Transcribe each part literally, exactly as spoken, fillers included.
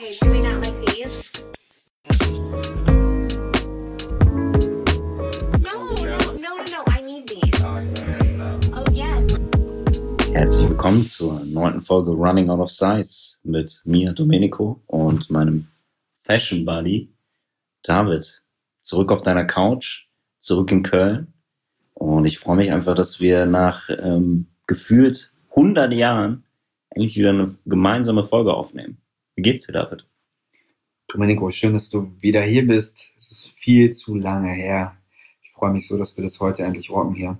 Okay, do we not like these? No, no, no, no, no, I need these. Oh, yeah. Herzlich willkommen zur neunten Folge Running Out of Size mit mir, Domenico, und meinem Fashion Buddy, David. Zurück auf deiner Couch, zurück in Köln. Und ich freue mich einfach, dass wir nach ähm, gefühlt hundert Jahren endlich wieder eine gemeinsame Folge aufnehmen. Wie geht's dir, David? Domenico, schön, dass du wieder hier bist. Es ist viel zu lange her. Ich freue mich so, dass wir das heute endlich rocken hier.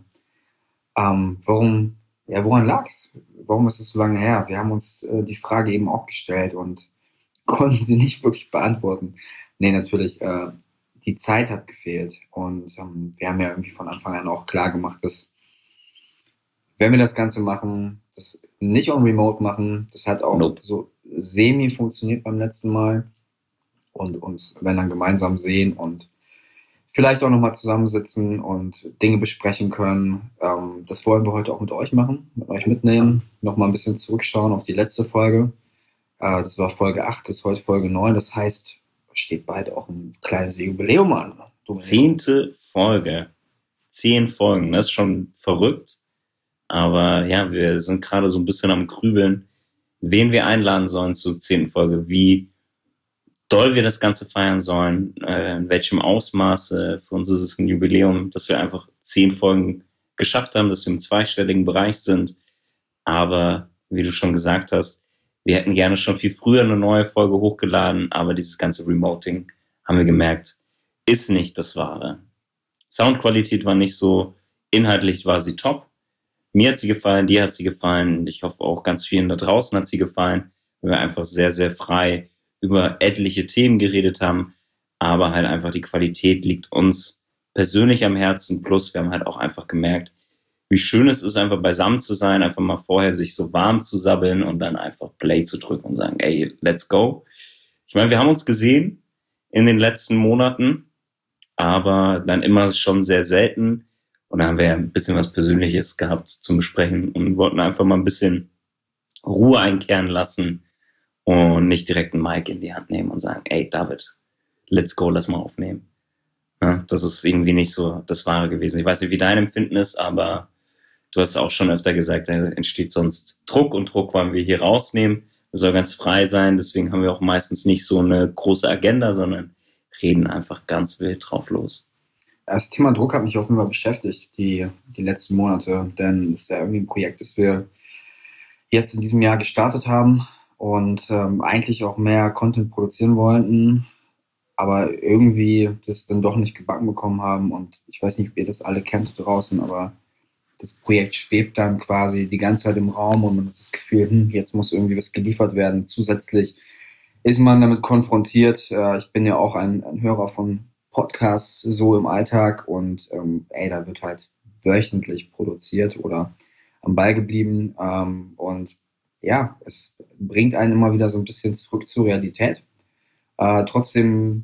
Ähm, warum, ja, woran lag's? Warum ist es so lange her? Wir haben uns äh, die Frage eben auch gestellt und konnten sie nicht wirklich beantworten. Nee, natürlich, äh, die Zeit hat gefehlt. Und ähm, wir haben ja irgendwie von Anfang an auch klar gemacht, dass wenn wir das Ganze machen, das nicht on Remote machen, das hat auch Nope. so semi funktioniert beim letzten Mal. Und uns, wenn dann gemeinsam sehen und vielleicht auch nochmal zusammensitzen und Dinge besprechen können. Ähm, das wollen wir heute auch mit euch machen, mit euch mitnehmen, nochmal ein bisschen zurückschauen auf die letzte Folge. Äh, das war Folge acht, das ist heute Folge neun, das heißt, steht bald auch ein kleines Jubiläum an. Domenico. Zehnte Folge. Zehn Folgen, das ist schon verrückt. Aber ja, wir sind gerade so ein bisschen am Grübeln, wen wir einladen sollen zur zehnten Folge, wie doll wir das Ganze feiern sollen, äh, in welchem Ausmaße. Für uns ist es ein Jubiläum, dass wir einfach zehn Folgen geschafft haben, dass wir im zweistelligen Bereich sind. Aber wie du schon gesagt hast, wir hätten gerne schon viel früher eine neue Folge hochgeladen, aber dieses ganze Remoting, haben wir gemerkt, ist nicht das Wahre. Soundqualität war nicht so, inhaltlich war sie top. Mir hat sie gefallen, dir hat sie gefallen. Ich hoffe auch ganz vielen da draußen hat sie gefallen, weil wir einfach sehr, sehr frei über etliche Themen geredet haben, aber halt einfach die Qualität liegt uns persönlich am Herzen, plus wir haben halt auch einfach gemerkt, wie schön es ist, einfach beisammen zu sein, einfach mal vorher sich so warm zu sabbeln und dann einfach Play zu drücken und sagen, ey, let's go. Ich meine, wir haben uns gesehen in den letzten Monaten, aber dann immer schon sehr selten und da haben wir ja ein bisschen was Persönliches gehabt zum Besprechen und wollten einfach mal ein bisschen Ruhe einkehren lassen und nicht direkt einen Mic in die Hand nehmen und sagen, ey, David, let's go, lass mal aufnehmen. Ja, das ist irgendwie nicht so das Wahre gewesen. Ich weiß nicht, wie dein Empfinden ist, aber du hast auch schon öfter gesagt, da entsteht sonst Druck und Druck wollen wir hier rausnehmen. Das soll ganz frei sein, deswegen haben wir auch meistens nicht so eine große Agenda, sondern reden einfach ganz wild drauf los. Das Thema Druck hat mich offenbar beschäftigt, die, die letzten Monate, denn es ist ja irgendwie ein Projekt, das wir jetzt in diesem Jahr gestartet haben und ähm, eigentlich auch mehr Content produzieren wollten, aber irgendwie das dann doch nicht gebacken bekommen haben. Und ich weiß nicht, ob ihr das alle kennt draußen, aber das Projekt schwebt dann quasi die ganze Zeit im Raum und man hat das Gefühl, hm, jetzt muss irgendwie was geliefert werden. Zusätzlich ist man damit konfrontiert. Äh, ich bin ja auch ein, ein Hörer von Podcasts so im Alltag und ähm, ey, da wird halt wöchentlich produziert oder am Ball geblieben ähm, und ja, es bringt einen immer wieder so ein bisschen zurück zur Realität. Äh, trotzdem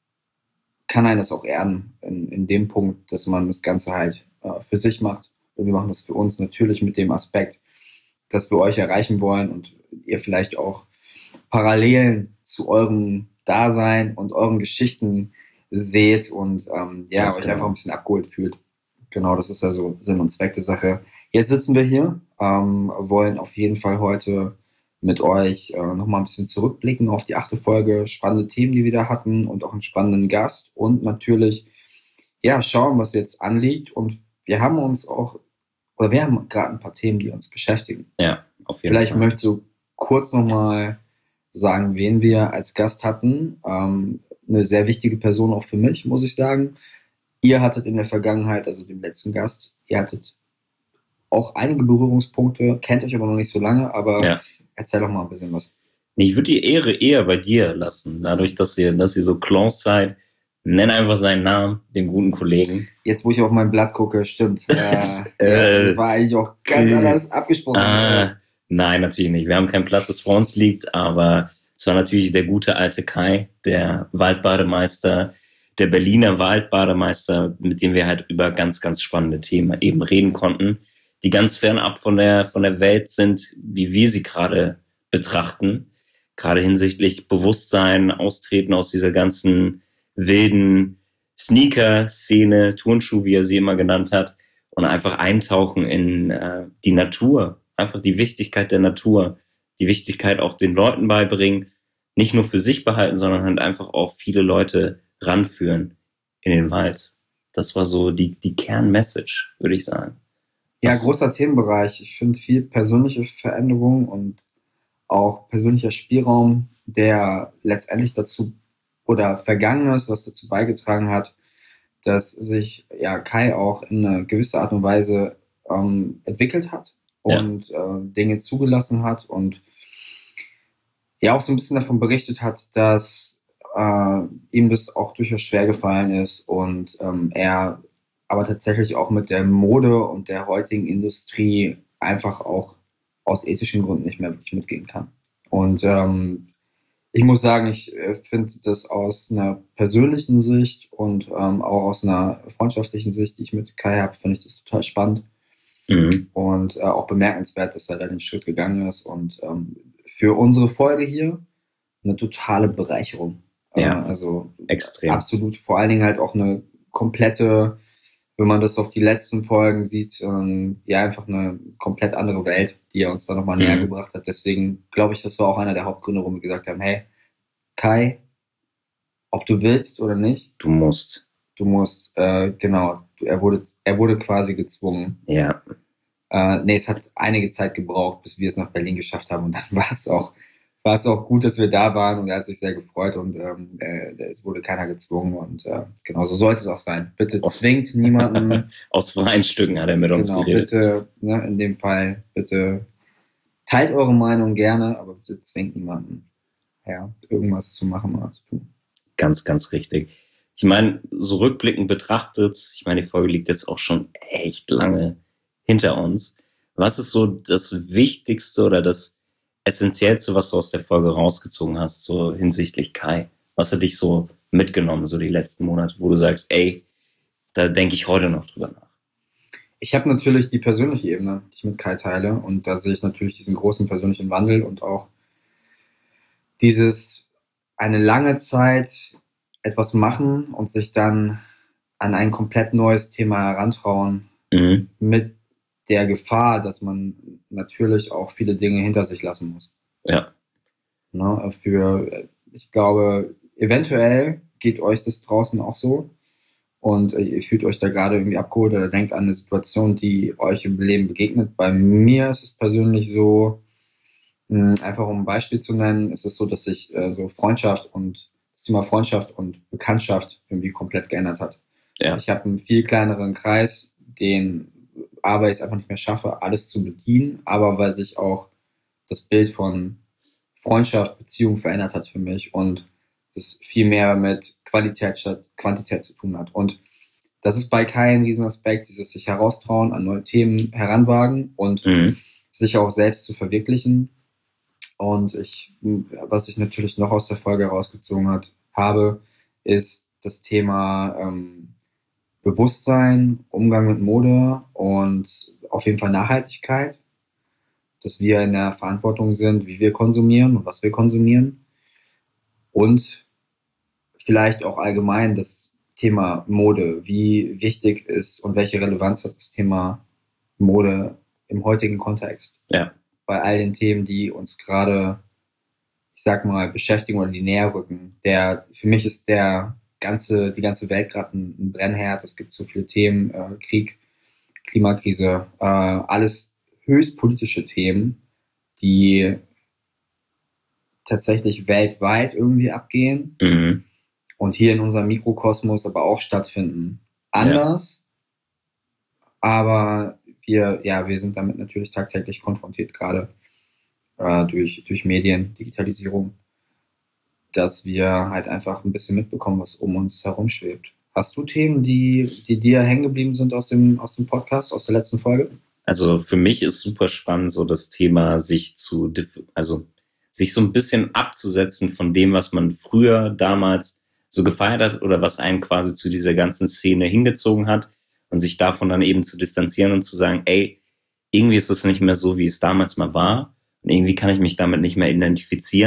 kann einen das auch erden in, in dem Punkt, dass man das Ganze halt äh, für sich macht. Und wir machen das für uns natürlich mit dem Aspekt, dass wir euch erreichen wollen und ihr vielleicht auch Parallelen zu eurem Dasein und euren Geschichten seht und ähm, ja, Ganz euch genau. einfach ein bisschen abgeholt fühlt. Genau, das ist also Sinn und Zweck der Sache. Jetzt sitzen wir hier, ähm, wollen auf jeden Fall heute mit euch äh, nochmal ein bisschen zurückblicken auf die achte Folge, spannende Themen, die wir da hatten und auch einen spannenden Gast und natürlich, ja, schauen, was jetzt anliegt und wir haben uns auch, oder wir haben gerade ein paar Themen, die uns beschäftigen. Ja, auf jeden Vielleicht Fall. möchtest du kurz nochmal sagen, wen wir als Gast hatten. Ähm, eine sehr wichtige Person auch für mich, muss ich sagen. Ihr hattet in der Vergangenheit, also dem letzten Gast, ihr hattet auch einige Berührungspunkte, kennt euch aber noch nicht so lange, aber Ja. erzähl doch mal ein bisschen was. Ich würde die Ehre eher bei dir lassen, dadurch, dass ihr, dass ihr so close seid. Nenn einfach seinen Namen, den guten Kollegen. Jetzt, wo ich auf mein Blatt gucke, stimmt. Äh, Äh, ja, das war eigentlich auch ganz äh, anders abgesprochen. Ah, nein, natürlich nicht. Wir haben kein Blatt, das vor uns liegt, aber es war natürlich der gute alte Kai, der Waldbademeister, der Berliner Waldbademeister, mit dem wir halt über ganz, ganz spannende Themen eben reden konnten, die ganz fernab von der, von der Welt sind, wie wir sie gerade betrachten. gerade hinsichtlich Bewusstsein, Austreten aus dieser ganzen wilden Sneaker-Szene, Turnschuh, wie er sie immer genannt hat, und einfach eintauchen in äh, die Natur, einfach die Wichtigkeit der Natur, die Wichtigkeit auch den Leuten beibringen, nicht nur für sich behalten, sondern halt einfach auch viele Leute ranführen in den Wald. Das war so die, die Kernmessage, würde ich sagen. Ja, Was- großer Themenbereich. Ich finde viel persönliche Veränderung und auch persönlicher Spielraum, der letztendlich dazu oder vergangen ist, was dazu beigetragen hat, dass sich ja Kai auch in eine gewisse Art und Weise ähm, entwickelt hat Ja. und äh, Dinge zugelassen hat und ja auch so ein bisschen davon berichtet hat, dass äh, ihm das auch durchaus schwer gefallen ist und ähm, er aber tatsächlich auch mit der Mode und der heutigen Industrie einfach auch aus ethischen Gründen nicht mehr wirklich mitgehen kann. Und ähm, ich muss sagen, ich äh, finde das aus einer persönlichen Sicht und ähm, auch aus einer freundschaftlichen Sicht, die ich mit Kai habe, finde ich das total spannend Mhm. und äh, auch bemerkenswert, dass er da den Schritt gegangen ist und ähm, für unsere Folge hier eine totale Bereicherung. Ja. Äh, also Extrem. absolut, vor allen Dingen halt auch eine komplette, wenn man das auf die letzten Folgen sieht, ähm, ja, einfach eine komplett andere Welt, die er uns da nochmal Mhm. näher gebracht hat. Deswegen glaube ich, das war auch einer der Hauptgründe, warum wir gesagt haben, hey, Kai, ob du willst oder nicht, Du musst. du musst, äh, genau, er wurde, er wurde quasi gezwungen. Ja. Äh, nee, es hat einige Zeit gebraucht, bis wir es nach Berlin geschafft haben und dann war es auch, war es auch gut, dass wir da waren und er hat sich sehr gefreut und ähm, äh, es wurde keiner gezwungen und äh, genau so sollte es auch sein. Bitte Aus- zwingt niemanden, Aus freien Stücken hat er mit uns genau, geredet. bitte, ne, in dem Fall, bitte teilt eure Meinung gerne, aber bitte zwingt niemanden, ja, irgendwas zu machen oder zu tun. Ganz, ganz richtig. Ich meine, so rückblickend betrachtet, ich meine, die Folge liegt jetzt auch schon echt lange hinter uns. Was ist so das Wichtigste oder das Essentiellste, was du aus der Folge rausgezogen hast, so hinsichtlich Kai? Was hat dich so mitgenommen, so die letzten Monate, wo du sagst, ey, da denke ich heute noch drüber nach? Ich habe natürlich die persönliche Ebene, die ich mit Kai teile und da sehe ich natürlich diesen großen persönlichen Wandel und auch dieses eine lange Zeit etwas machen und sich dann an ein komplett neues Thema herantrauen Mhm. mit der Gefahr, dass man natürlich auch viele Dinge hinter sich lassen muss. Ja. Ne? Für, ich glaube, eventuell geht euch das draußen auch so und ihr fühlt euch da gerade irgendwie abgeholt oder denkt an eine Situation, die euch im Leben begegnet. Bei mir ist es persönlich so, mh, einfach um ein Beispiel zu nennen, ist es so, dass sich äh, so Freundschaft und das Thema Freundschaft und Bekanntschaft irgendwie komplett geändert hat. Ja. Ich habe einen viel kleineren Kreis, den aber ich es einfach nicht mehr schaffe, alles zu bedienen, aber weil sich auch das Bild von Freundschaft, Beziehung verändert hat für mich und es viel mehr mit Qualität statt Quantität zu tun hat. Und das ist bei Kai ein Riesenaspekt, dieses sich heraustrauen, an neue Themen heranwagen und Mhm. sich auch selbst zu verwirklichen. Und ich, was ich natürlich noch aus der Folge herausgezogen hat, habe, ist das Thema ähm, Bewusstsein, Umgang mit Mode und auf jeden Fall Nachhaltigkeit, dass wir in der Verantwortung sind, wie wir konsumieren und was wir konsumieren. Und vielleicht auch allgemein das Thema Mode, wie wichtig ist und welche Relevanz hat das Thema Mode im heutigen Kontext. Ja. Bei all den Themen, die uns gerade, ich sag mal, beschäftigen oder die näher rücken. Der, für mich ist der ganze, die ganze Welt gerade ein, ein Brennherd. Es gibt so viele Themen, äh, Krieg, Klimakrise, äh, alles höchst politische Themen, die tatsächlich weltweit irgendwie abgehen Mhm. und hier in unserem Mikrokosmos aber auch stattfinden. Anders, aber wir, ja, wir sind damit natürlich tagtäglich konfrontiert, gerade äh, durch, durch Medien, Digitalisierung, dass wir halt einfach ein bisschen mitbekommen, was um uns herum schwebt. Hast du Themen, die, die dir hängen geblieben sind aus dem, aus dem Podcast, aus der letzten Folge? Also für mich ist super spannend, so das Thema, sich zu, dif- also sich so ein bisschen abzusetzen von dem, was man früher damals so gefeiert hat oder was einen quasi zu dieser ganzen Szene hingezogen hat und sich davon dann eben zu distanzieren und zu sagen, ey, irgendwie ist es nicht mehr so, wie es damals mal war und irgendwie kann ich mich damit nicht mehr identifizieren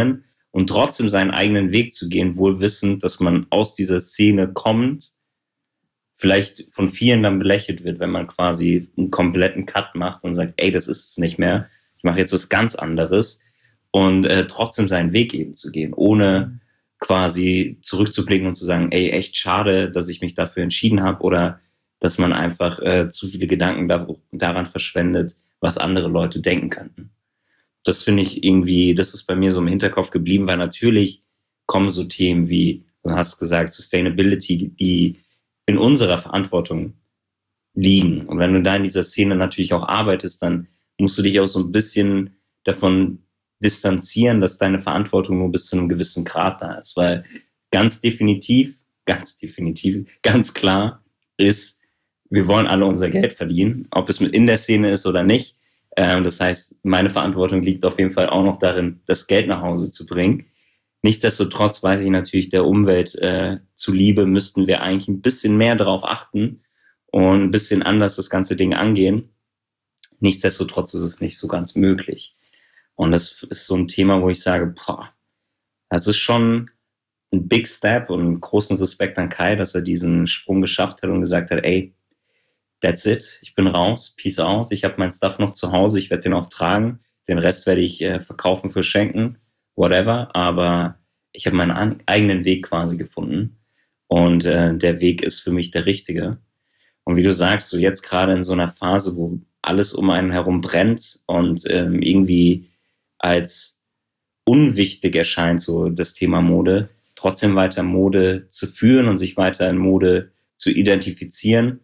und trotzdem seinen eigenen Weg zu gehen, wohl wissend, dass man aus dieser Szene kommt, vielleicht von vielen dann belächelt wird, wenn man quasi einen kompletten Cut macht und sagt, ey, das ist es nicht mehr, ich mache jetzt was ganz anderes und äh, trotzdem seinen Weg eben zu gehen, ohne quasi zurückzublicken und zu sagen, ey, echt schade, dass ich mich dafür entschieden habe oder dass man einfach äh, zu viele Gedanken da, daran verschwendet, was andere Leute denken könnten. Das finde ich irgendwie, das ist bei mir so im Hinterkopf geblieben, weil natürlich kommen so Themen wie, du hast gesagt, Sustainability, die in unserer Verantwortung liegen. Und wenn du da in dieser Szene natürlich auch arbeitest, dann musst du dich auch so ein bisschen davon distanzieren, dass deine Verantwortung nur bis zu einem gewissen Grad da ist. Weil ganz definitiv, ganz definitiv, ganz klar ist, wir wollen alle unser Geld verdienen, ob es mit in der Szene ist oder nicht. Das heißt, meine Verantwortung liegt auf jeden Fall auch noch darin, das Geld nach Hause zu bringen. Nichtsdestotrotz weiß ich natürlich, der Umwelt äh, zuliebe müssten wir eigentlich ein bisschen mehr darauf achten und ein bisschen anders das ganze Ding angehen. Nichtsdestotrotz ist es nicht so ganz möglich. Und das ist so ein Thema, wo ich sage, boah, das ist schon ein Big Step und einen großen Respekt an Kai, dass er diesen Sprung geschafft hat und gesagt hat, ey, that's it, ich bin raus, peace out, ich habe mein Stuff noch zu Hause, ich werde den auch tragen, den Rest werde ich äh, verkaufen für Schenken, whatever, aber ich habe meinen an- eigenen Weg quasi gefunden und äh, der Weg ist für mich der richtige. Und wie du sagst, so jetzt gerade in so einer Phase, wo alles um einen herum brennt und ähm, irgendwie als unwichtig erscheint, so das Thema Mode, trotzdem weiter Mode zu führen und sich weiter in Mode zu identifizieren,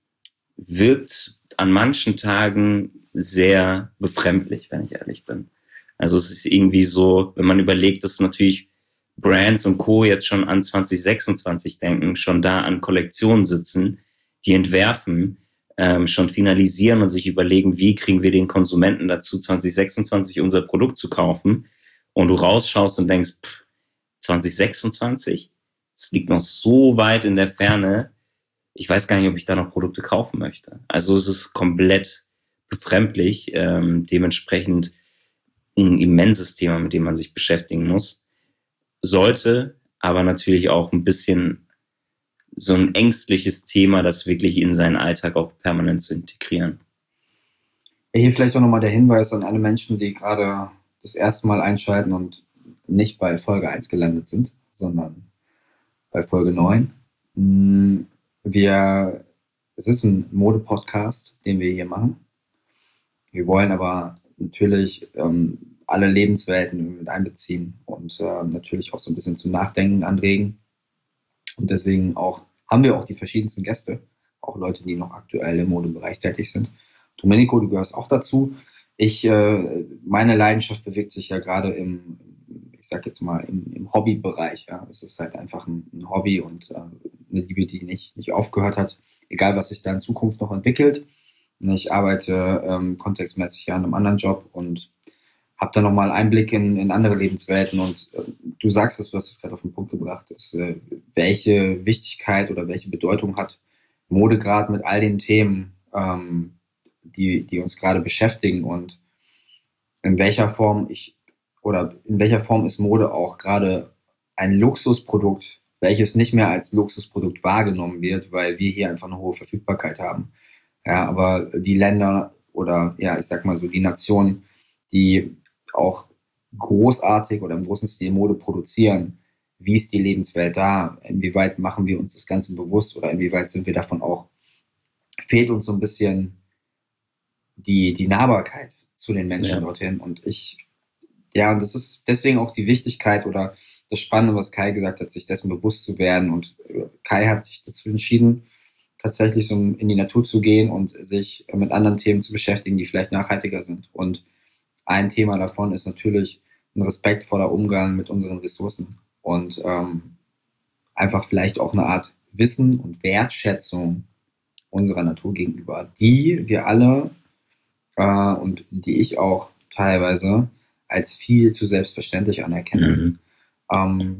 wirkt an manchen Tagen sehr befremdlich, wenn ich ehrlich bin. Also es ist irgendwie so, wenn man überlegt, dass natürlich Brands und Co. jetzt schon an zwanzig sechsundzwanzig denken, schon da an Kollektionen sitzen, die entwerfen, ähm, schon finalisieren und sich überlegen, wie kriegen wir den Konsumenten dazu, zwanzig sechsundzwanzig unser Produkt zu kaufen, und du rausschaust und denkst, pff, zwanzig sechsundzwanzig, es liegt noch so weit in der Ferne, ich weiß gar nicht, ob ich da noch Produkte kaufen möchte. Also es ist komplett befremdlich, ähm, dementsprechend ein immenses Thema, mit dem man sich beschäftigen muss. Sollte aber natürlich auch ein bisschen so ein ängstliches Thema, das wirklich in seinen Alltag auch permanent zu integrieren. Hier vielleicht auch nochmal der Hinweis an alle Menschen, die gerade das erste Mal einschalten und nicht bei Folge eins gelandet sind, sondern bei Folge neun. Wir, es ist ein Mode-Podcast, den wir hier machen. Wir wollen aber natürlich ähm, alle Lebenswelten mit einbeziehen und äh, natürlich auch so ein bisschen zum Nachdenken anregen. Und deswegen auch haben wir auch die verschiedensten Gäste, auch Leute, die noch aktuell im Modebereich tätig sind. Domenico, du gehörst auch dazu. Ich, äh, meine Leidenschaft bewegt sich ja gerade im, ich sag jetzt mal, im, im Hobbybereich. Ja. Es ist halt einfach ein, ein Hobby und äh, eine Liebe, die nicht, nicht aufgehört hat, egal was sich da in Zukunft noch entwickelt. Ich arbeite ähm, kontextmäßig ja an einem anderen Job und habe da nochmal Einblick in, in andere Lebenswelten. Und äh, du sagst es, du hast es gerade auf den Punkt gebracht, ist, äh, welche Wichtigkeit oder welche Bedeutung hat Mode gerade mit all den Themen, ähm, die, die uns gerade beschäftigen, und in welcher Form ich oder in welcher Form ist Mode auch gerade ein Luxusprodukt, welches nicht mehr als Luxusprodukt wahrgenommen wird, weil wir hier einfach eine hohe Verfügbarkeit haben. Ja, aber die Länder oder ja, ich sag mal so die Nationen, die auch großartig oder im großen Stil Mode produzieren, wie ist die Lebenswelt da? Inwieweit machen wir uns das Ganze bewusst oder inwieweit sind wir davon auch, fehlt uns so ein bisschen die, die Nahbarkeit zu den Menschen ja. dorthin. Und ich, ja, und das ist deswegen auch die Wichtigkeit oder das Spannende, was Kai gesagt hat, sich dessen bewusst zu werden. Und Kai hat sich dazu entschieden, tatsächlich so in die Natur zu gehen und sich mit anderen Themen zu beschäftigen, die vielleicht nachhaltiger sind. Und ein Thema davon ist natürlich ein respektvoller Umgang mit unseren Ressourcen und ähm, einfach vielleicht auch eine Art Wissen und Wertschätzung unserer Natur gegenüber, die wir alle äh, und die ich auch teilweise als viel zu selbstverständlich anerkenne. Mhm. Ähm,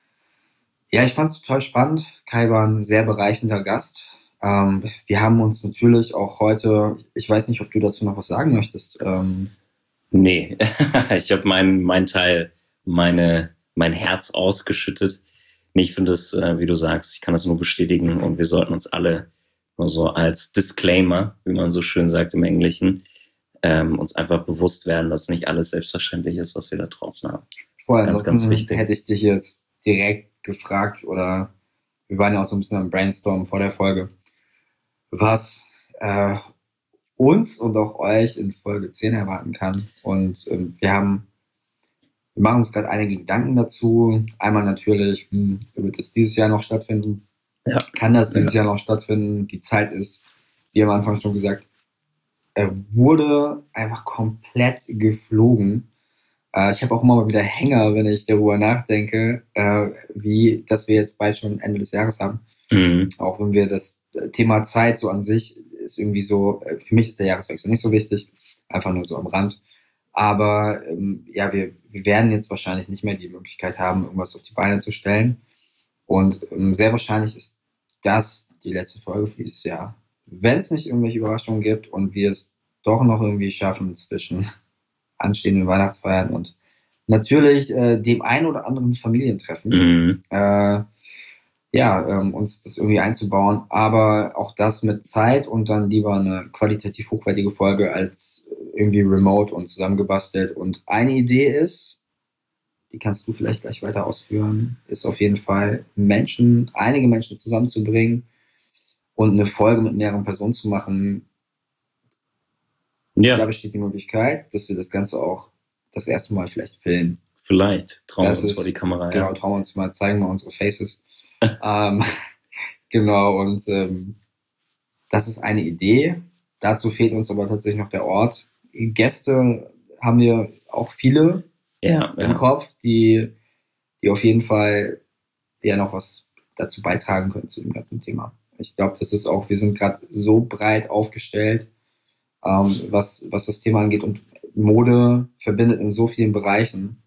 ja, ich fand es total spannend. Kai war ein sehr bereichender Gast. Ähm, wir haben uns natürlich auch heute, ich weiß nicht, ob du dazu noch was sagen möchtest. Ähm, nee, ich habe meinen mein Teil, meine, mein Herz ausgeschüttet. Nee, ich finde es, äh, wie du sagst, ich kann das nur bestätigen und wir sollten uns alle nur so als Disclaimer, wie man so schön sagt im Englischen, ähm, uns einfach bewusst werden, dass nicht alles selbstverständlich ist, was wir da draußen haben. Vorher, Ganz, ansonsten ganz wichtig. hätte ich dich jetzt direkt gefragt oder wir waren ja auch so ein bisschen am Brainstorm vor der Folge, was äh, uns und auch euch in Folge zehn erwarten kann. Und ähm, wir haben, wir machen uns gerade einige Gedanken dazu. Einmal natürlich, hm, wird es dieses Jahr noch stattfinden? Ja. Kann das dieses Ja. Jahr noch stattfinden? Die Zeit ist, wie am Anfang schon gesagt, äh, wurde einfach komplett geflogen. Äh, ich habe auch immer mal wieder Hänger, wenn ich darüber nachdenke, äh, wie, dass wir jetzt bald schon Ende des Jahres haben. Mhm. Auch wenn wir das Thema Zeit so an sich ist irgendwie so, äh, für mich ist der Jahreswechsel nicht so wichtig, einfach nur so am Rand. Aber ähm, ja, wir, wir werden jetzt wahrscheinlich nicht mehr die Möglichkeit haben, irgendwas auf die Beine zu stellen. Und ähm, sehr wahrscheinlich ist das die letzte Folge für dieses Jahr. Wenn es nicht irgendwelche Überraschungen gibt und wir es doch noch irgendwie schaffen zwischen anstehenden Weihnachtsfeiern und natürlich äh, dem ein oder anderen Familientreffen, Mhm. äh, ja, ähm, uns das irgendwie einzubauen, aber auch das mit Zeit und dann lieber eine qualitativ hochwertige Folge als irgendwie remote und zusammengebastelt. Und eine Idee ist, die kannst du vielleicht gleich weiter ausführen, ist auf jeden Fall Menschen, einige Menschen zusammenzubringen und eine Folge mit mehreren Personen zu machen. Ja, Da besteht die Möglichkeit, dass wir das Ganze auch das erste Mal vielleicht filmen. vielleicht trauen wir Das uns ist, vor die Kamera. genau, Ja. trauen wir uns mal, zeigen mal unsere Faces. ähm, genau, und ähm, das ist eine Idee. Dazu fehlt uns aber tatsächlich noch der Ort. Gäste haben wir auch viele Ja, im ja. Kopf, die, die auf jeden Fall ja noch was dazu beitragen können zu dem ganzen Thema. Ich glaube, das ist auch, wir sind gerade so breit aufgestellt, ähm, was, was das Thema angeht und Mode verbindet in so vielen Bereichen,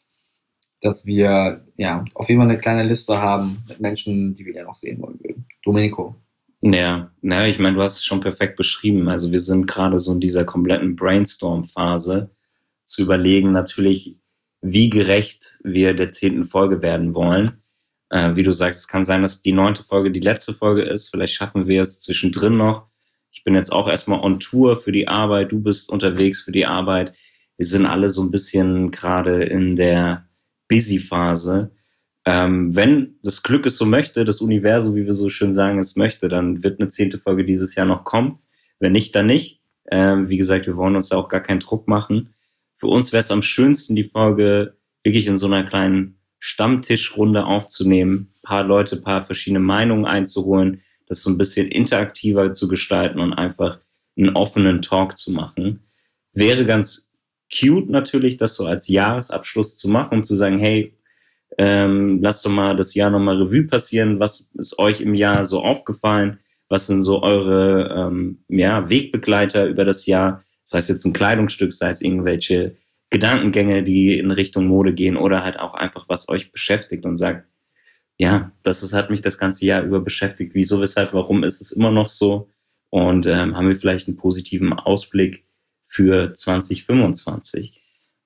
dass wir ja auf jeden Fall eine kleine Liste haben mit Menschen, die wir gerne noch sehen wollen würden. Domenico. Ja, na, ich meine, du hast es schon perfekt beschrieben. Also wir sind gerade so in dieser kompletten Brainstorm-Phase zu überlegen natürlich, wie gerecht wir der zehnten Folge werden wollen. Äh, wie du sagst, es kann sein, dass die neunte Folge die letzte Folge ist. Vielleicht schaffen wir es zwischendrin noch. Ich bin jetzt auch erstmal on Tour für die Arbeit. Du bist unterwegs für die Arbeit. Wir sind alle so ein bisschen gerade in der Busy-Phase. Ähm, wenn das Glück es so möchte, das Universum, wie wir so schön sagen, es möchte, dann wird eine zehnte Folge dieses Jahr noch kommen. Wenn nicht, dann nicht. Ähm, wie gesagt, wir wollen uns da auch gar keinen Druck machen. Für uns wäre es am schönsten, die Folge wirklich in so einer kleinen Stammtischrunde aufzunehmen, ein paar Leute, ein paar verschiedene Meinungen einzuholen, das so ein bisschen interaktiver zu gestalten und einfach einen offenen Talk zu machen. Wäre ganz cute natürlich, das so als Jahresabschluss zu machen, um zu sagen, hey, ähm, lasst doch mal das Jahr nochmal Revue passieren. Was ist euch im Jahr so aufgefallen? Was sind so eure ähm, ja, Wegbegleiter über das Jahr? Sei es jetzt ein Kleidungsstück, sei es irgendwelche Gedankengänge, die in Richtung Mode gehen oder halt auch einfach, was euch beschäftigt und sagt, ja, das ist, hat mich das ganze Jahr über beschäftigt. Wieso, weshalb, warum ist es immer noch so? Und ähm, haben wir vielleicht einen positiven Ausblick für zwanzig fünfundzwanzig?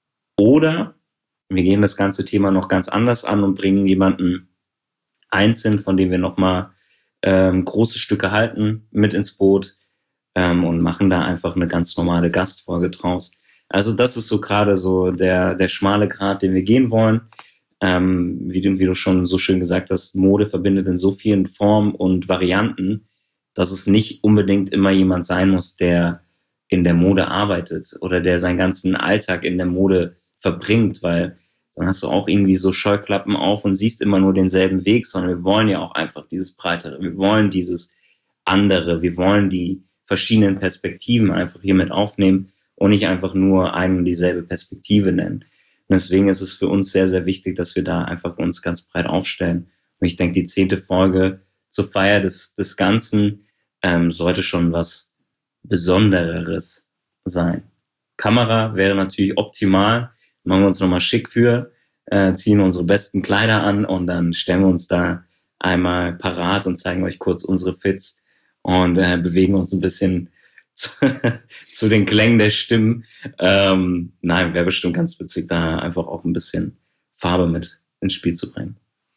Oder wir gehen das ganze Thema noch ganz anders an und bringen jemanden einzeln, von dem wir nochmal ähm, große Stücke halten, mit ins Boot ähm, und machen da einfach eine ganz normale Gastfolge draus. Also das ist so gerade so der, der schmale Grat, den wir gehen wollen. Ähm, wie, du, wie du schon so schön gesagt hast, Mode verbindet in so vielen Formen und Varianten, dass es nicht unbedingt immer jemand sein muss, der in der Mode arbeitet oder der seinen ganzen Alltag in der Mode verbringt, weil dann hast du auch irgendwie so Scheuklappen auf und siehst immer nur denselben Weg, sondern wir wollen ja auch einfach dieses Breitere, wir wollen dieses andere, wir wollen die verschiedenen Perspektiven einfach hier mit aufnehmen und nicht einfach nur eine und dieselbe Perspektive nennen. Und deswegen ist es für uns sehr, sehr wichtig, dass wir da einfach uns ganz breit aufstellen. Und ich denke, die zehnte Folge zur Feier des, des Ganzen ähm, sollte schon was Besondereres sein. Kamera wäre natürlich optimal. Machen wir uns nochmal schick für, äh, ziehen unsere besten Kleider an und dann stellen wir uns da einmal parat und zeigen euch kurz unsere Fits und äh, bewegen uns ein bisschen zu, zu den Klängen der Stimmen. Ähm, nein, wäre bestimmt ganz witzig, da einfach auch ein bisschen Farbe mit ins Spiel zu bringen.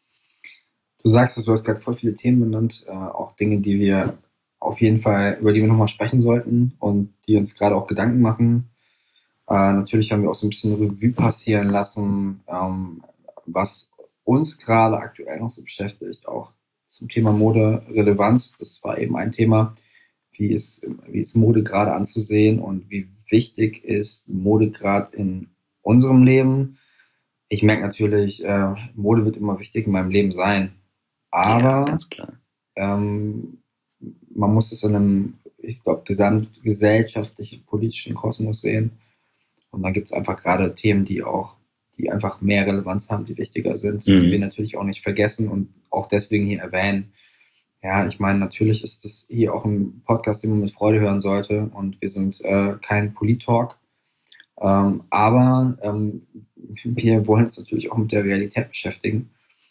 Du sagst es, du hast gerade voll viele Themen benannt, äh, auch Dinge, die wir auf jeden Fall, über die wir nochmal sprechen sollten und die uns gerade auch Gedanken machen. Äh, natürlich haben wir auch so ein bisschen Revue passieren lassen, ähm, was uns gerade aktuell noch so beschäftigt, auch zum Thema Mode-Relevanz. Das war eben ein Thema, wie ist, wie ist Mode gerade anzusehen und wie wichtig ist Mode gerade in unserem Leben. Ich merke natürlich, äh, Mode wird immer wichtig in meinem Leben sein, aber ja, ganz klar. Ähm, man muss es in einem, ich glaube, gesamtgesellschaftlichen, politischen Kosmos sehen. Und da gibt es einfach gerade Themen, die auch, die einfach mehr Relevanz haben, die wichtiger sind, Mhm. die wir natürlich auch nicht vergessen und auch deswegen hier erwähnen. Ja, ich meine, natürlich ist das hier auch ein Podcast, den man mit Freude hören sollte und wir sind äh, kein Polit-Talk. Ähm, aber ähm, wir wollen uns natürlich auch mit der Realität beschäftigen.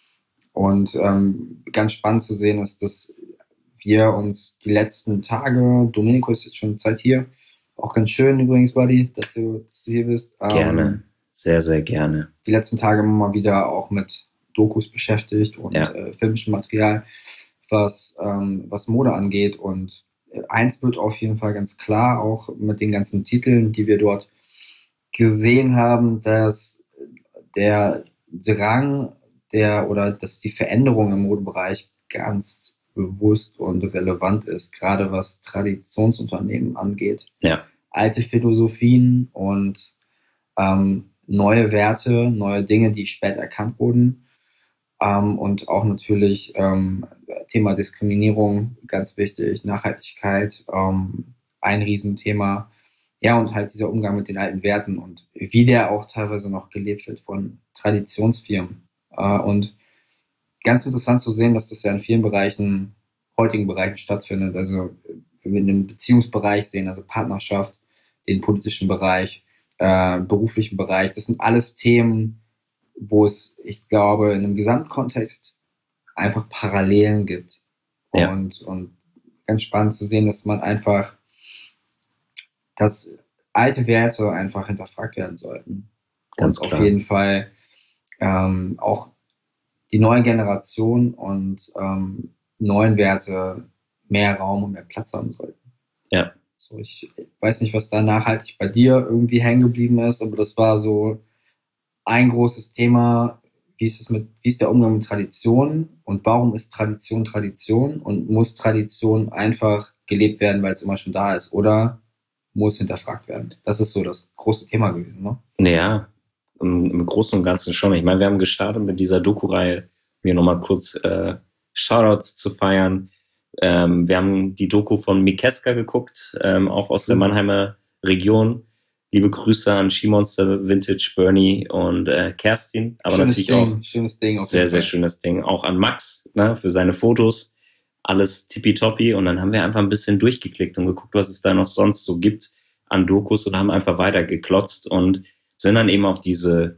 Und ähm, ganz spannend zu sehen ist, dass wir uns die letzten Tage, Domenico ist jetzt schon eine Zeit hier, auch ganz schön übrigens, Buddy, dass du, dass du hier bist. Ähm, Gerne, sehr, sehr gerne. Die letzten Tage immer mal wieder auch mit Dokus beschäftigt und Ja. äh, filmischem Material, was, ähm, was Mode angeht. Und äh, eins wird auf jeden Fall ganz klar, auch mit den ganzen Titeln, die wir dort gesehen haben, dass der Drang der oder dass die Veränderung im Modebereich ganz bewusst und relevant ist, gerade was Traditionsunternehmen angeht. Ja. Alte Philosophien und ähm, neue Werte, neue Dinge, die spät erkannt wurden. Ähm, und auch natürlich ähm, Thema Diskriminierung, ganz wichtig, Nachhaltigkeit, ähm, ein Riesenthema. Ja, und halt dieser Umgang mit den alten Werten und wie der auch teilweise noch gelebt wird von Traditionsfirmen. Äh, und ganz interessant zu sehen, dass das ja in vielen Bereichen, heutigen Bereichen stattfindet. Also wenn wir in dem Beziehungsbereich sehen, also Partnerschaft, den politischen Bereich, äh, beruflichen Bereich, das sind alles Themen, wo es, ich glaube, in einem Gesamtkontext einfach Parallelen gibt. Ja. Und, und ganz spannend zu sehen, dass man einfach, dass alte Werte einfach hinterfragt werden sollten. Ganz und klar. auf jeden Fall ähm, auch die neue Generation und ähm, neuen Werte mehr Raum und mehr Platz haben sollten. Ja. So, ich weiß nicht, was da nachhaltig bei dir irgendwie hängen geblieben ist, aber das war so ein großes Thema. Wie ist es mit, wie ist der Umgang mit Tradition und warum ist Tradition Tradition und muss Tradition einfach gelebt werden, weil es immer schon da ist oder muss hinterfragt werden? Das ist so das große Thema gewesen, ne? Ja, im, im Großen und Ganzen schon. Ich meine, wir haben gestartet mit dieser Doku-Reihe, mir nochmal kurz äh, Shoutouts zu feiern. Ähm, wir haben die Doku von Mikeska geguckt, ähm, auch aus der Mannheimer Region. Liebe Grüße an Skimonster, Vintage, Bernie und äh, Kerstin. Aber schönes natürlich Ding, auch schönes Ding. Auf sehr, jeden sehr Fall. schönes Ding. Auch an Max, ne, für seine Fotos. Alles tippitoppi. Und dann haben wir einfach ein bisschen durchgeklickt und geguckt, was es da noch sonst so gibt an Dokus und haben einfach weitergeklotzt und sind dann eben auf diese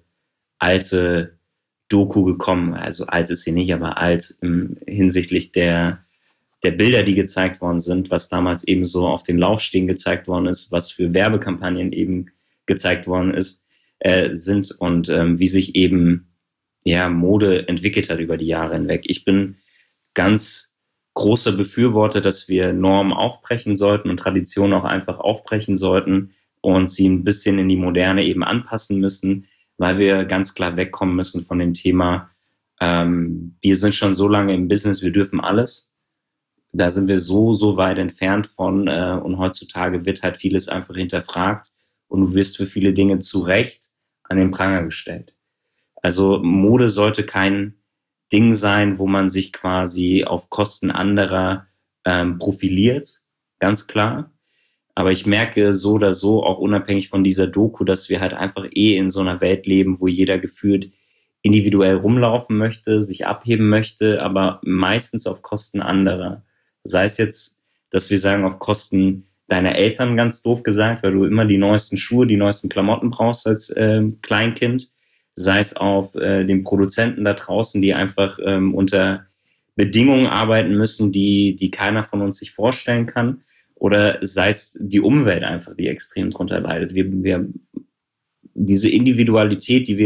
alte Doku gekommen. Also alt ist sie nicht, aber alt im, hinsichtlich der, der Bilder, die gezeigt worden sind, was damals eben so auf den Laufstegen gezeigt worden ist, was für Werbekampagnen eben gezeigt worden ist, äh, sind und ähm, wie sich eben ja, Mode entwickelt hat über die Jahre hinweg. Ich bin ganz großer Befürworter, dass wir Normen aufbrechen sollten und Traditionen auch einfach aufbrechen sollten und sie ein bisschen in die Moderne eben anpassen müssen, weil wir ganz klar wegkommen müssen von dem Thema, ähm, wir sind schon so lange im Business, wir dürfen alles. Da sind wir so, so weit entfernt von äh, und heutzutage wird halt vieles einfach hinterfragt und du wirst für viele Dinge zu Recht an den Pranger gestellt. Also Mode sollte kein Ding sein, wo man sich quasi auf Kosten anderer ähm, profiliert, ganz klar. Aber ich merke so oder so, auch unabhängig von dieser Doku, dass wir halt einfach eh in so einer Welt leben, wo jeder gefühlt individuell rumlaufen möchte, sich abheben möchte, aber meistens auf Kosten anderer. Sei es jetzt, dass wir sagen, auf Kosten deiner Eltern, ganz doof gesagt, weil du immer die neuesten Schuhe, die neuesten Klamotten brauchst als äh, Kleinkind, sei es auf äh, den Produzenten da draußen, die einfach ähm, unter Bedingungen arbeiten müssen, die, die keiner von uns sich vorstellen kann, oder sei es die Umwelt einfach, die extrem drunter leidet. Wir, wir, diese Individualität, die wir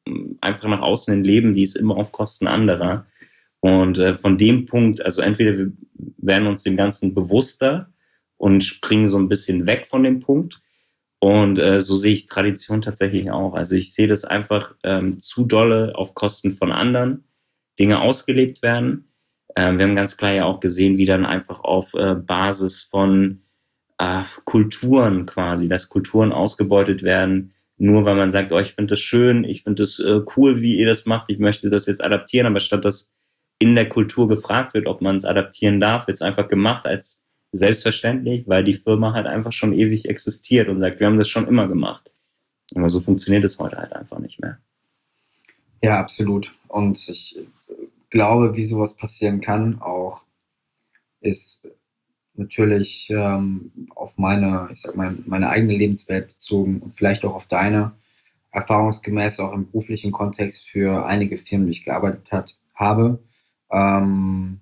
einfach nach außen hin leben, die ist immer auf Kosten anderer. Und äh, von dem Punkt, also entweder wir werden uns dem Ganzen bewusster und springen so ein bisschen weg von dem Punkt. Und äh, so sehe ich Tradition tatsächlich auch. Also ich sehe das einfach ähm, zu dolle auf Kosten von anderen Dinge ausgelebt werden. Ähm, wir haben ganz klar ja auch gesehen, wie dann einfach auf äh, Basis von äh, Kulturen quasi, dass Kulturen ausgebeutet werden, nur weil man sagt, oh, ich finde das schön, ich finde das äh, cool, wie ihr das macht, ich möchte das jetzt adaptieren, aber statt dass in der Kultur gefragt wird, ob man es adaptieren darf, wird es einfach gemacht als selbstverständlich, weil die Firma halt einfach schon ewig existiert und sagt, wir haben das schon immer gemacht. Aber so funktioniert es heute halt einfach nicht mehr. Ja, absolut. Und ich glaube, wie sowas passieren kann, auch ist natürlich ähm, auf meine, ich sag mal, meine eigene Lebenswelt bezogen und vielleicht auch auf deine, erfahrungsgemäß auch im beruflichen Kontext für einige Firmen, die ich gearbeitet hat, habe, ähm,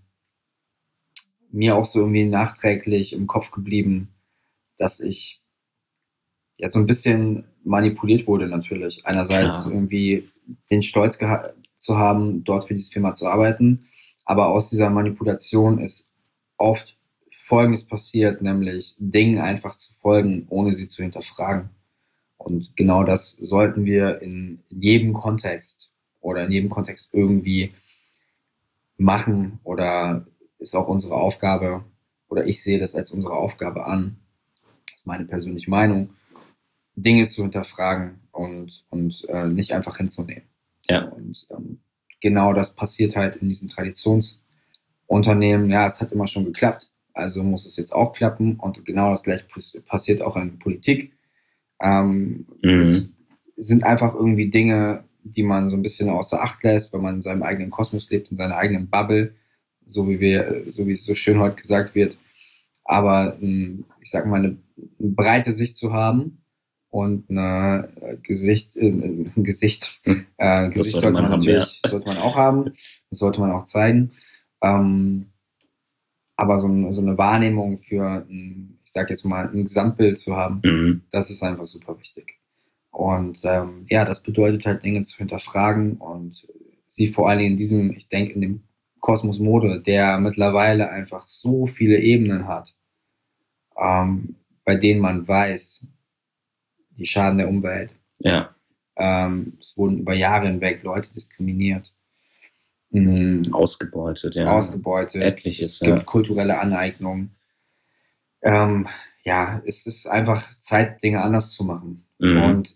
mir auch so irgendwie nachträglich im Kopf geblieben, dass ich ja so ein bisschen manipuliert wurde natürlich. Einerseits Klar. irgendwie den Stolz geha- zu haben, dort für diese Firma zu arbeiten, aber aus dieser Manipulation ist oft Folgendes passiert, nämlich Dingen einfach zu folgen, ohne sie zu hinterfragen. Und genau das sollten wir in jedem Kontext oder in jedem Kontext irgendwie machen oder ist auch unsere Aufgabe oder ich sehe das als unsere Aufgabe an, das ist meine persönliche Meinung, Dinge zu hinterfragen und, und äh, nicht einfach hinzunehmen. Ja. Und ähm, genau das passiert halt in diesen Traditionsunternehmen. Ja, es hat immer schon geklappt, also muss es jetzt auch klappen und genau das gleiche passiert auch in der Politik. Ähm, Mhm. Es sind einfach irgendwie Dinge, die man so ein bisschen außer Acht lässt, wenn man in seinem eigenen Kosmos lebt, in seiner eigenen Bubble, so wie wir, so wie es so schön heute gesagt wird. Aber ich sag mal, eine, eine breite Sicht zu haben und eine äh, Gesicht, äh, ein Gesicht, Hm. äh, Gesicht sollte sollte man man haben, natürlich, ja. sollte man auch haben, das sollte man auch zeigen. Ähm, aber so, ein, so eine Wahrnehmung für, ein, ich sag jetzt mal, ein Gesamtbild zu haben, Mhm. das ist einfach super wichtig. Und ähm, ja, das bedeutet halt Dinge zu hinterfragen und sie vor allen Dingen in diesem, ich denke, in dem Kosmos Mode, der mittlerweile einfach so viele Ebenen hat, ähm, bei denen man weiß, die schaden der Umwelt. Ja. Ähm, es wurden über Jahre hinweg Leute diskriminiert, mh, Ausgebeutet, ja. ausgebeutet. Etliches, Es gibt ja. kulturelle Aneignung. Ähm, ja, es ist einfach Zeit, Dinge anders zu machen. Mhm. Und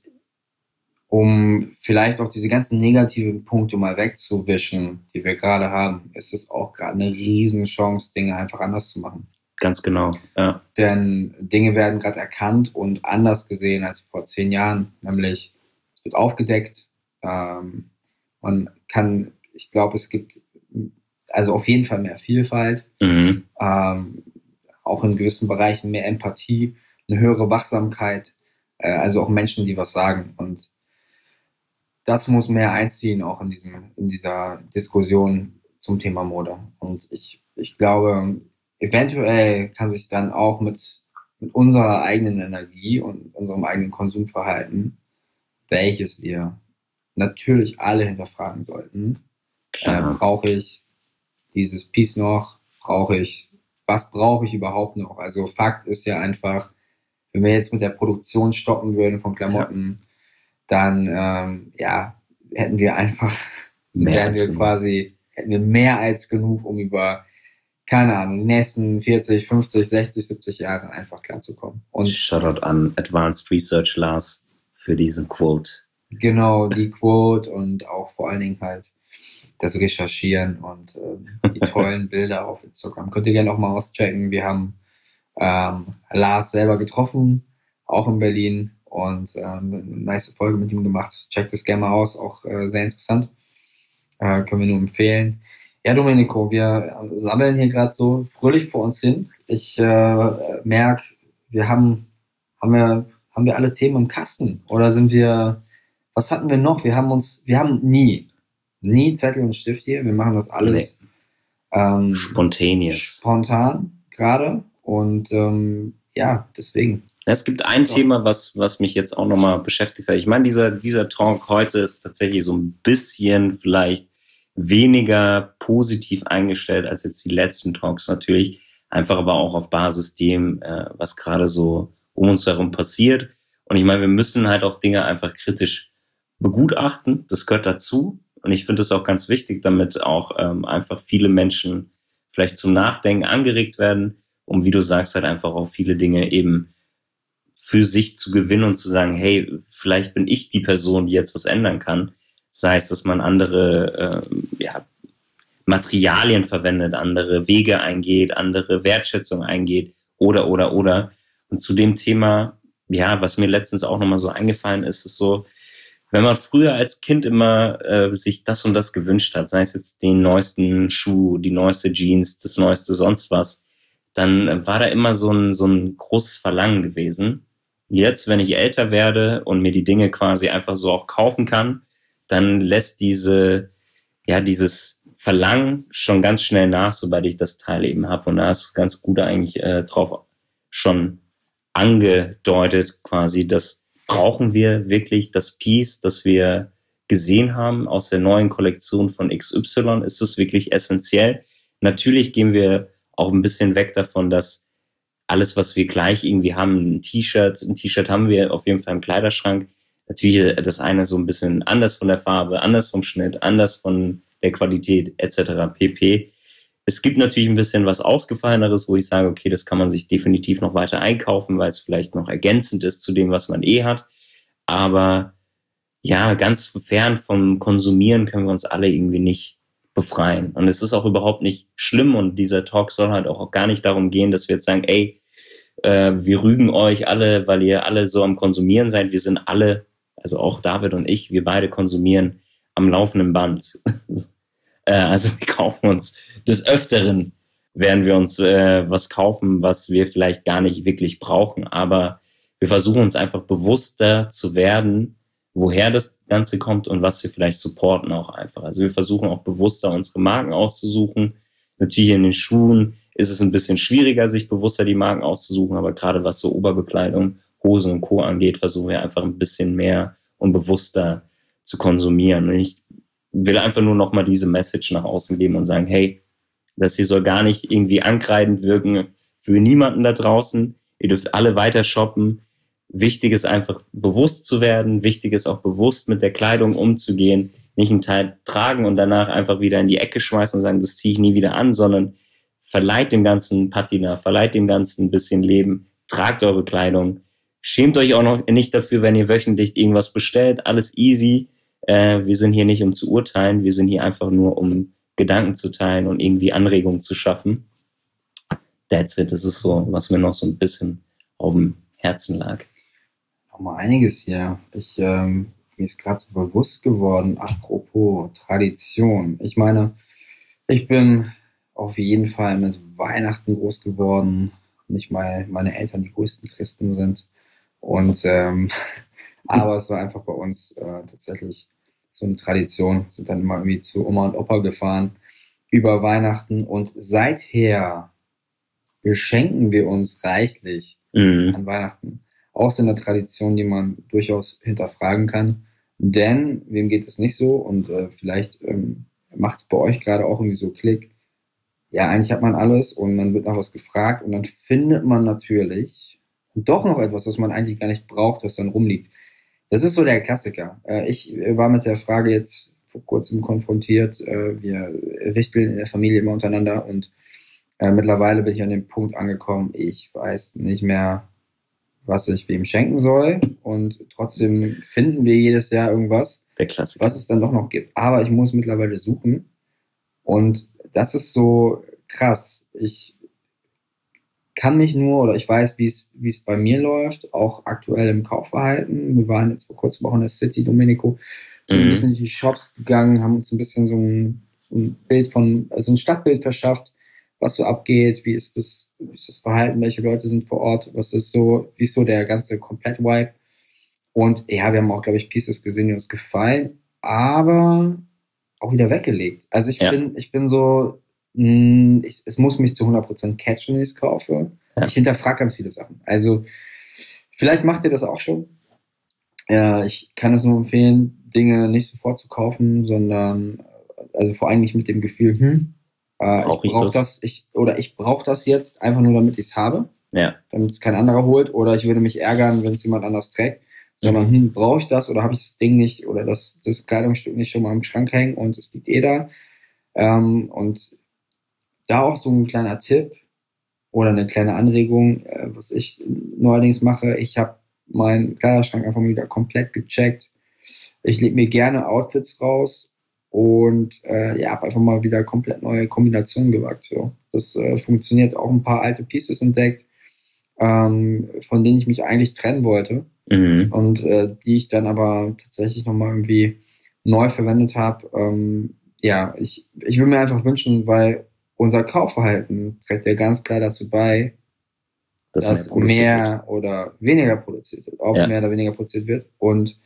um vielleicht auch diese ganzen negativen Punkte mal wegzuwischen, die wir gerade haben, ist es auch gerade eine riesen Chance, Dinge einfach anders zu machen. Ganz genau, ja. Denn Dinge werden gerade erkannt und anders gesehen als vor zehn Jahren. Nämlich, es wird aufgedeckt. Ähm, man kann, ich glaube, es gibt also auf jeden Fall mehr Vielfalt, Mhm. ähm, auch in gewissen Bereichen mehr Empathie, eine höhere Wachsamkeit, äh, also auch Menschen, die was sagen. Und das muss mehr einziehen, auch in diesem, in dieser Diskussion zum Thema Mode. Und ich, ich glaube, eventuell kann sich dann auch mit, mit unserer eigenen Energie und unserem eigenen Konsumverhalten, welches wir natürlich alle hinterfragen sollten, äh, Klar. brauche ich dieses Piece noch, brauche ich, was brauche ich überhaupt noch? Also Fakt ist ja einfach, wenn wir jetzt mit der Produktion stoppen würden von Klamotten, dann ähm, ja, hätten wir einfach, Mehr wären als wir genug. quasi, hätten wir mehr als genug, um über, keine Ahnung, die nächsten vierzig, fünfzig, sechzig, siebzig Jahre einfach klarzukommen. Und Shoutout an Advanced Research Lars für diesen Quote. genau, die Quote und auch vor allen Dingen halt das Recherchieren und ähm, die tollen Bilder auf Instagram. Könnt ihr gerne auch mal auschecken. Wir haben ähm, Lars selber getroffen, auch in Berlin und äh, eine nice Folge mit ihm gemacht. Checkt das gerne mal aus, auch äh, sehr interessant. Äh, können wir nur empfehlen. Ja, Domenico, wir sammeln hier gerade so fröhlich vor uns hin. Ich äh, merke, wir haben, haben wir, haben wir alle Themen im Kasten? Oder sind wir, was hatten wir noch? Wir haben uns, wir haben nie, nie Zettel und Stift hier. Wir machen das alles ähm, Spontaneous. spontan gerade. Und ähm, ja, deswegen. Es gibt ein Thema, was, was mich jetzt auch nochmal beschäftigt hat. Ich meine, dieser, dieser Talk heute ist tatsächlich so ein bisschen vielleicht weniger positiv eingestellt als jetzt die letzten Talks natürlich. Einfach aber auch auf Basis dem, äh, was gerade so um uns herum passiert. Und ich meine, wir müssen halt auch Dinge einfach kritisch begutachten. Das gehört dazu. Und ich finde es auch ganz wichtig, damit auch ähm, einfach viele Menschen vielleicht zum Nachdenken angeregt werden, um, wie du sagst, halt einfach auch viele Dinge eben für sich zu gewinnen und zu sagen, hey, vielleicht bin ich die Person, die jetzt was ändern kann. Das heißt, dass man andere äh, ja, Materialien verwendet, andere Wege eingeht, andere Wertschätzung eingeht oder, oder, oder. Und zu dem Thema, ja, was mir letztens auch nochmal so eingefallen ist, ist so, wenn man früher als Kind immer äh, sich das und das gewünscht hat, sei es jetzt den neuesten Schuh, die neueste Jeans, das neueste sonst was, dann war da immer so ein, so ein großes Verlangen gewesen. Jetzt, wenn ich älter werde und mir die Dinge quasi einfach so auch kaufen kann, dann lässt diese, ja, dieses Verlangen schon ganz schnell nach, sobald ich das Teil eben habe. Und da ist ganz gut eigentlich äh, drauf schon angedeutet quasi, dass brauchen wir wirklich das Piece, das wir gesehen haben aus der neuen Kollektion von X Y? Ist es wirklich essentiell? Natürlich gehen wir auch ein bisschen weg davon, dass alles, was wir gleich irgendwie haben, ein T-Shirt, ein T-Shirt haben wir auf jeden Fall im Kleiderschrank. Natürlich das eine so ein bisschen anders von der Farbe, anders vom Schnitt, anders von der Qualität et cetera pp. Es gibt natürlich ein bisschen was Ausgefalleneres, wo ich sage, okay, das kann man sich definitiv noch weiter einkaufen, weil es vielleicht noch ergänzend ist zu dem, was man eh hat. Aber ja, ganz fern vom Konsumieren können wir uns alle irgendwie nicht befreien. Und es ist auch überhaupt nicht schlimm und dieser Talk soll halt auch gar nicht darum gehen, dass wir jetzt sagen, ey, äh, wir rügen euch alle, weil ihr alle so am Konsumieren seid. Wir sind alle, also auch David und ich, wir beide konsumieren am laufenden Band. äh, also wir kaufen uns des Öfteren, werden wir uns äh, was kaufen, was wir vielleicht gar nicht wirklich brauchen. Aber wir versuchen uns einfach bewusster zu werden, woher das Ganze kommt und was wir vielleicht supporten auch einfach. Also wir versuchen auch bewusster unsere Marken auszusuchen. Natürlich in den Schuhen ist es ein bisschen schwieriger, sich bewusster die Marken auszusuchen, aber gerade was so Oberbekleidung, Hosen und Co. angeht, versuchen wir einfach ein bisschen mehr und bewusster zu konsumieren. Und ich will einfach nur nochmal diese Message nach außen geben und sagen, hey, das hier soll gar nicht irgendwie ankreidend wirken für niemanden da draußen. Ihr dürft alle weiter shoppen. Wichtig ist einfach bewusst zu werden. Wichtig ist auch bewusst mit der Kleidung umzugehen. Nicht einen Teil tragen und danach einfach wieder in die Ecke schmeißen und sagen, das ziehe ich nie wieder an, sondern verleiht dem Ganzen Patina, verleiht dem Ganzen ein bisschen Leben. Tragt eure Kleidung. Schämt euch auch noch nicht dafür, wenn ihr wöchentlich irgendwas bestellt. Alles easy. Äh, wir sind hier nicht, um zu urteilen. Wir sind hier einfach nur, um Gedanken zu teilen und irgendwie Anregungen zu schaffen. That's it. Das ist so, was mir noch so ein bisschen auf dem Herzen lag. Mal einiges hier. Ich, ähm, mir ist gerade so bewusst geworden, apropos Tradition. Ich meine, ich bin auf jeden Fall mit Weihnachten groß geworden. Nicht mal meine Eltern die größten Christen sind. Und ähm, aber es war einfach bei uns äh, tatsächlich so eine Tradition. Sind dann immer irgendwie zu Oma und Opa gefahren über Weihnachten. Und seither beschenken wir uns reichlich Mhm. an Weihnachten. Auch so eine Tradition, die man durchaus hinterfragen kann. Denn, wem geht es nicht so? Und äh, vielleicht ähm, macht es bei euch gerade auch irgendwie so Klick. Ja, eigentlich hat man alles und man wird nach was gefragt und dann findet man natürlich doch noch etwas, was man eigentlich gar nicht braucht, was dann rumliegt. Das ist so der Klassiker. Äh, ich war mit der Frage jetzt vor kurzem konfrontiert. Äh, wir wichteln in der Familie immer untereinander und äh, mittlerweile bin ich an dem Punkt angekommen, ich weiß nicht mehr, was ich wem schenken soll. Und trotzdem finden wir jedes Jahr irgendwas, Der Klassiker. was es dann doch noch gibt. Aber ich muss mittlerweile suchen. Und das ist so krass. Ich kann mich nur, oder ich weiß, wie es wie es bei mir läuft, auch aktuell im Kaufverhalten. Wir waren jetzt vor kurzem auch in der City, Domenico, sind Mhm. ein bisschen durch die Shops gegangen, haben uns ein bisschen so ein, ein Bild von, also ein Stadtbild verschafft, was so abgeht, wie ist das, wie ist das Verhalten, welche Leute sind vor Ort, was ist so, wie ist so der ganze Komplett-Vibe. Und ja, wir haben auch, glaube ich, Pieces gesehen, die uns gefallen, aber auch wieder weggelegt. Also ich Ja. bin, ich bin so, mh, ich, es muss mich zu hundert Prozent catchen, wenn ich es kaufe. Ja. Ich hinterfrage ganz viele Sachen. Also Vielleicht macht ihr das auch schon. Ja, ich kann es nur empfehlen, Dinge nicht sofort zu kaufen, sondern also vor allem nicht mit dem Gefühl, hm, äh, Brauch ich ich brauche das? das, ich, oder ich brauche das jetzt einfach nur, damit ich es habe, Ja. damit es kein anderer holt, oder ich würde mich ärgern, wenn es jemand anders trägt, sondern hm, brauche ich das oder habe ich das Ding nicht oder das, das Kleidungsstück nicht schon mal im Schrank hängen und es liegt eh da. Ähm, und da auch so ein kleiner Tipp oder eine kleine Anregung, äh, was ich neuerdings mache, ich habe meinen Kleiderschrank einfach mal wieder komplett gecheckt. Ich lege mir gerne Outfits raus und äh, ja, habe einfach mal wieder komplett neue Kombinationen gewagt. So. Das äh, funktioniert, auch ein paar alte Pieces entdeckt, ähm, von denen ich mich eigentlich trennen wollte Mhm. und äh, die ich dann aber tatsächlich nochmal irgendwie neu verwendet habe. Ähm, ja, ich, ich würde mir einfach wünschen, weil unser Kaufverhalten trägt ja ganz klar dazu bei, Das dass mehr produziert mehr oder weniger produziert wird, ob Ja. mehr oder weniger produziert wird. Und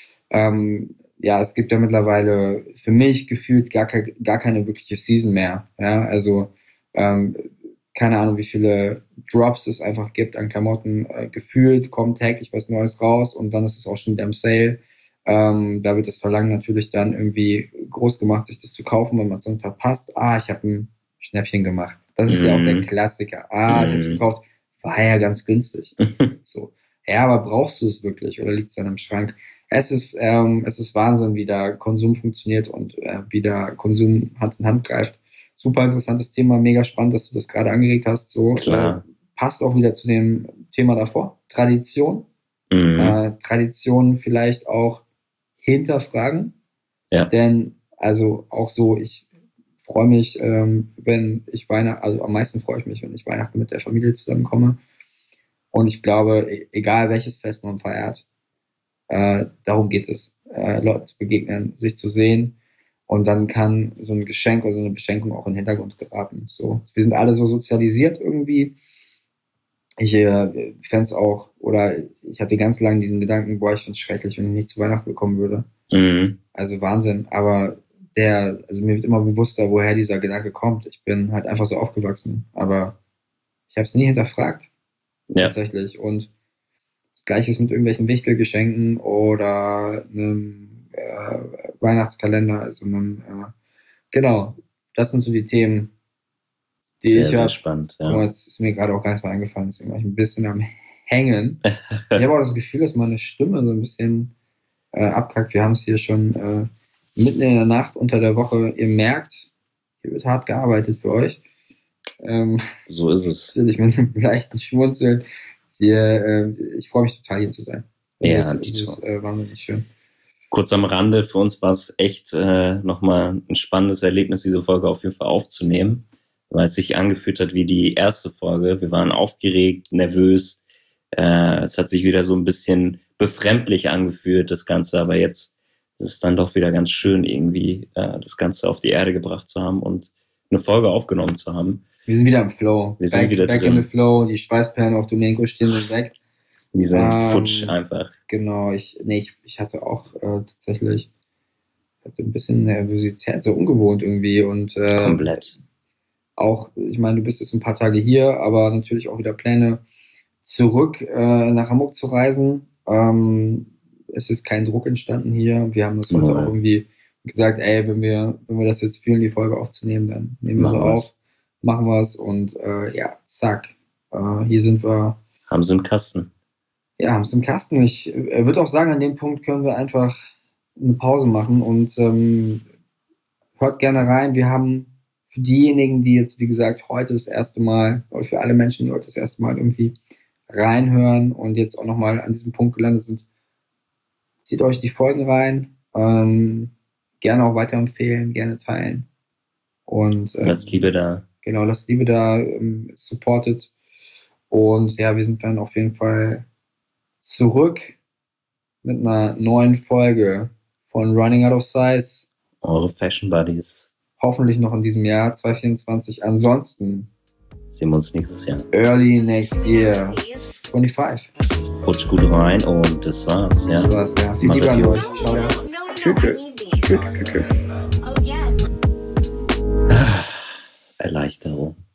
ähm, ja, es gibt ja mittlerweile für mich gefühlt gar, ke gar keine wirkliche Season mehr. Ja, also ähm, keine Ahnung, wie viele Drops es einfach gibt an Klamotten. Äh, gefühlt kommt täglich was Neues raus und dann ist es auch schon wieder im Sale. Ähm, da wird das Verlangen natürlich dann irgendwie groß gemacht, sich das zu kaufen, wenn man es sonst verpasst. Ah, ich habe ein Schnäppchen gemacht. Das ist ja auch der Mhm. Klassiker. Ah, ich habe es Mhm. gekauft. War ja ganz günstig. So. Ja, aber brauchst du es wirklich oder liegt es dann im Schrank? Es ist, ähm, es ist Wahnsinn, wie da Konsum funktioniert und äh, wie da Konsum Hand in Hand greift. Super interessantes Thema, mega spannend, dass du das gerade angeregt hast. So Klar. Äh, passt auch wieder zu dem Thema davor. Tradition. Mhm. Äh, Tradition vielleicht auch hinterfragen. Ja. Denn, also auch so, ich freue mich, ähm, wenn ich Weihnachten, also am meisten freue ich mich, wenn ich Weihnachten mit der Familie zusammenkomme. Und ich glaube, e- egal welches Fest man feiert, äh, darum geht es, äh, Leuten zu begegnen, sich zu sehen. Und dann kann so ein Geschenk oder so eine Beschenkung auch in den Hintergrund geraten. So, wir sind alle so sozialisiert irgendwie. Ich äh, fände es auch, oder ich hatte ganz lange diesen Gedanken, boah, ich finde es schrecklich, wenn ich nicht zu Weihnachten bekommen würde. Mhm. Also Wahnsinn. Aber der, also mir wird immer bewusster, woher dieser Gedanke kommt. Ich bin halt einfach so aufgewachsen. Aber ich habe es nie hinterfragt, Ja. tatsächlich. Und das Gleiche ist mit irgendwelchen Wichtelgeschenken oder einem äh, Weihnachtskalender. Also einem, äh, genau, das sind so die Themen, die Sehr, ich sehr habe. spannend. Guck mal, Ja. jetzt ist mir gerade auch gar nichts mehr eingefallen, deswegen war ich ein bisschen am Hängen. Ich habe auch das Gefühl, dass meine Stimme so ein bisschen äh, abkackt. Wir haben es hier schon äh, mitten in der Nacht unter der Woche. Ihr merkt, hier wird hart gearbeitet für euch. Ähm, So ist es. natürlich mit einem leichten Schmunzeln. Wir, äh, ich freue mich total, hier zu sein. Es Ja, ist, es Dito. ist äh, wahnsinnig schön. Kurz am Rande, für uns war es echt äh, nochmal ein spannendes Erlebnis, diese Folge auf jeden Fall aufzunehmen, weil es sich angefühlt hat wie die erste Folge. Wir waren aufgeregt, nervös. Äh, es hat sich wieder so ein bisschen befremdlich angefühlt, das Ganze. Aber jetzt ist es dann doch wieder ganz schön, irgendwie äh, das Ganze auf die Erde gebracht zu haben und eine Folge aufgenommen zu haben. Wir sind wieder im Flow. Wir sind back, wieder back drin. in the Flow. Die Schweißperlen auf Domenko stehen sind weg. Die sind Ähm, futsch einfach. Genau, ich, nee, ich, ich hatte auch äh, tatsächlich hatte ein bisschen Nervosität, so ungewohnt irgendwie und äh, Komplett. auch, ich meine, du bist jetzt ein paar Tage hier, aber natürlich auch wieder Pläne, zurück äh, nach Hamburg zu reisen. Ähm, es ist kein Druck entstanden hier. Wir haben das heute Null. auch irgendwie gesagt, ey, wenn wir, wenn wir das jetzt fühlen, die Folge aufzunehmen, dann nehmen wir sie Machen wir's. auf, machen wir es und äh, ja, zack, äh, hier sind wir. Haben sie im Kasten. Ja, haben es im Kasten. Ich äh, würde auch sagen, an dem Punkt können wir einfach eine Pause machen und ähm, hört gerne rein. Wir haben für diejenigen, die jetzt, wie gesagt, heute das erste Mal, oder für alle Menschen, die heute das erste Mal irgendwie reinhören und jetzt auch nochmal an diesem Punkt gelandet sind, zieht euch die Folgen rein. Ähm, gerne auch weiterempfehlen, gerne teilen. Und ähm, Lasst Liebe da. genau, lasst Liebe da, ähm, supportet. Und ja, wir sind dann auf jeden Fall zurück mit einer neuen Folge von Running Out of Size. Eure Fashion Buddies. Hoffentlich noch in diesem Jahr zwanzig vierundzwanzig. Ansonsten Sehen wir uns nächstes Jahr. early next year Please. fünfundzwanzig. Rutsch gut rein und das war's. Ja. Das war's, ja. Viel Macht Liebe an euch euch. No, Ciao. no, no, no, Tschüss, I tschüss. need these. Tschüss, tschüss, tschüss. Oh, yeah. Erleichterung.